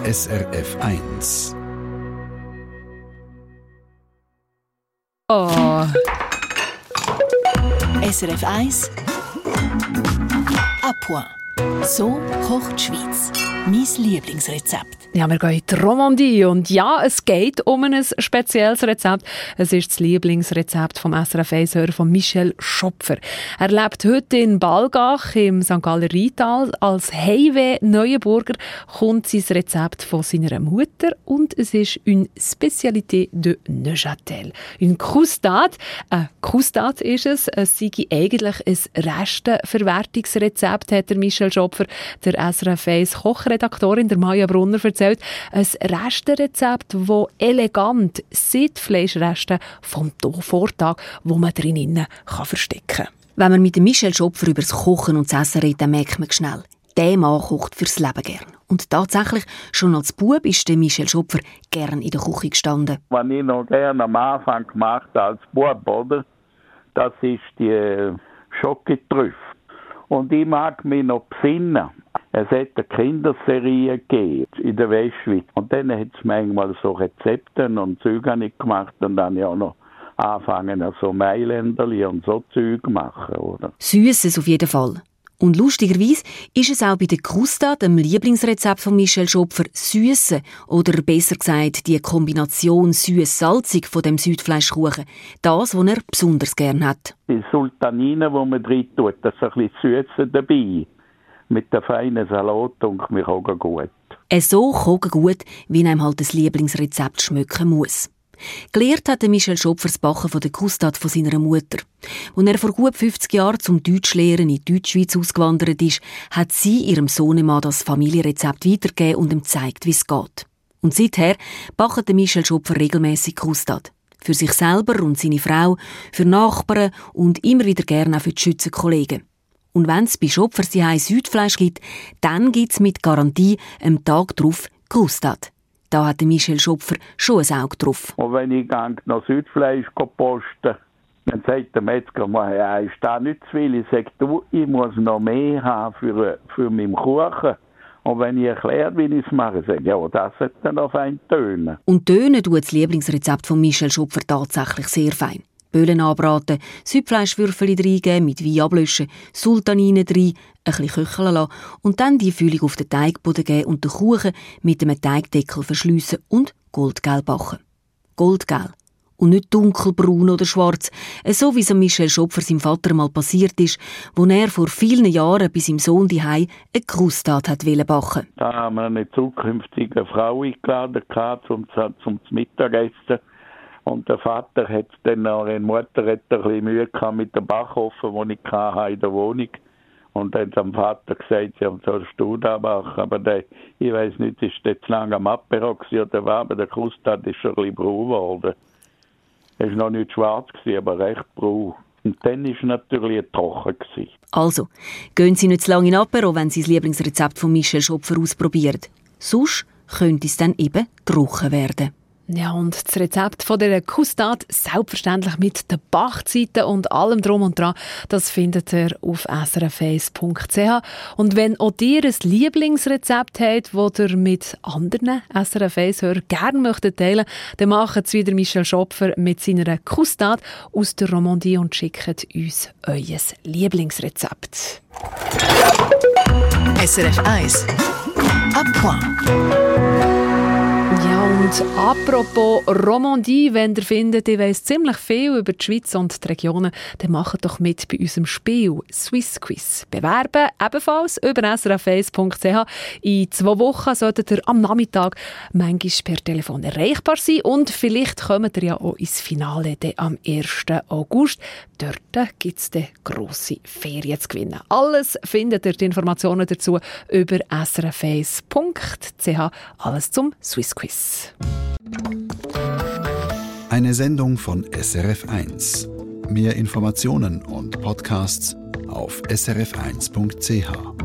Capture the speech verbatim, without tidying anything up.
S R F eins. Oh. S R F eins à point. So kocht die Schweiz. Mein Lieblingsrezept. Ja, wir gehen in die Romandie und ja, es geht um ein spezielles Rezept. Es ist das Lieblingsrezept vom S R F eins-Hörer von Michel Schopfer. Er lebt heute in Balgach im Sankt Galler Rheintal. Als Heimweh-Neuenburger kommt sein Rezept von seiner Mutter und es ist une Spécialité de Neuchâtel. Une Croustade. Eine Croustade ist es. Es sei eigentlich ein Resteverwertungsrezept, hat der Michel Schopfer, der S R F eins-Kochredaktorin, der Maja Brunner, erzählt. Ein Resterezept, das elegant Siedfleischreste vom Vortag, wo man drinnen kann verstecken kann. Wenn man mit dem Michel Schopfer über das Kochen und das Essen redet, dann merkt man schnell, der Mann kocht fürs Leben gern. Und tatsächlich, schon als Bub ist der Michel Schopfer gern in der Küche gestanden. Was ich noch gerne am Anfang gemacht habe als Bub, oder? Das ist die Schokotrüffel. Und ich mag mich noch besinnen. Es hat eine Kinderserie gegeben in der Westschweiz. Und dann hat es manchmal so Rezepte und Züge nicht gemacht. Und dann ja auch noch anfangen, so Mailänderli und so Zeug machen, oder? Süßes auf jeden Fall. Und lustigerweise ist es auch bei der Croustade, dem Lieblingsrezept von Michel Schopfer, süße oder besser gesagt die Kombination süß-salzig von dem Südfleischkuchen. Das, was er besonders gern hat. Die Sultanine, die man drin tut, das ist ein bisschen Süße dabei. Mit der feinen Salat und mir kochen gut. So kochen gut, wie einem halt das Lieblingsrezept schmecken muss. Gelehrt hat Michel Schopfer das Backen von der Croustade von seiner Mutter. Als er vor gut fünfzig Jahren zum Deutschlehren in die Deutschschweiz ausgewandert ist, hat sie ihrem Sohnemann das Familienrezept weitergegeben und ihm gezeigt, wie es geht. Und seither backt Michel Schopfer regelmässig Croustade. Für sich selber und seine Frau, für Nachbarn und immer wieder gerne auch für die Schützenkollegen. Und wenn es bei Schopfer sie Südfleisch gibt, dann gibt es mit Garantie am Tag darauf Croustade. Da hat Michel Schopfer schon ein Auge drauf. Und wenn ich noch Südfleisch posten, dann sagt der Metzger, ja, ist da nicht zu viel. Ich sage, du, ich muss noch mehr haben für, für meinen Kuchen. Und wenn ich erkläre, wie ich es mache, sage ich, ja, das sollte dann noch fein tönen. Und tönen tut das Lieblingsrezept von Michel Schopfer tatsächlich sehr fein. Böhlen anbraten, Südfleischwürfel reingeben, mit Wein ablöschen, Sultanine rein, ein bisschen köcheln lassen und dann die Füllung auf den Teigboden geben und den Kuchen mit einem Teigdeckel verschliessen und goldgelb backen. Goldgelb. Und nicht dunkelbraun oder schwarz, so wie es Michel Schopfer seinem Vater mal passiert ist, wo er vor vielen Jahren bei seinem Sohn daheim eine Croustade hat backen. Da haben wir eine zukünftige Frau eingeladen, zum, zum Mittagessen. Und der Vater hat dann auch, die Mutter hat ein bisschen Mühe gehabt mit dem Backofen, den ich hatte in der Wohnung. Und dann hat dem Vater gesagt, sie haben so einen Stuhl anbacken. Aber der, ich weiss nicht, ist der zu lange am Apero oder was, aber der Croustade ist schon ein bisschen braun geworden. Er war noch nicht schwarz, aber recht braun. Und dann war es natürlich trocken. Also, gehen Sie nicht zu lange in Apero, wenn Sie das Lieblingsrezept von Michel Schopfer ausprobieren. Sonst könnte es dann eben trocken werden. Ja, und das Rezept von der Croustade, selbstverständlich mit den Backzeiten und allem drum und dran, das findet ihr auf s r f eins punkt c h. Und wenn auch ihr ein Lieblingsrezept habt, das ihr mit anderen S R F eins-Hörern gerne möchtet teilen, dann macht es wieder Michel Schopfer mit seiner Croustade aus der Romandie und schickt uns euer Lieblingsrezept. S R F eins à point. Ja, und apropos Romandie, wenn ihr findet, ihr weiss ziemlich viel über die Schweiz und die Regionen, dann macht doch mit bei unserem Spiel Swiss Quiz. Bewerben ebenfalls über s r f eins punkt c h. In zwei Wochen solltet ihr am Nachmittag manchmal per Telefon erreichbar sein und vielleicht kommt ihr ja auch ins Finale am ersten August. Dort gibt es dann grosse Ferien zu gewinnen. Alles findet ihr, die Informationen dazu, über s r f eins punkt c h. Alles zum Swiss Quiz. Eine Sendung von S R F eins. Mehr Informationen und Podcasts auf s r f eins punkt c h.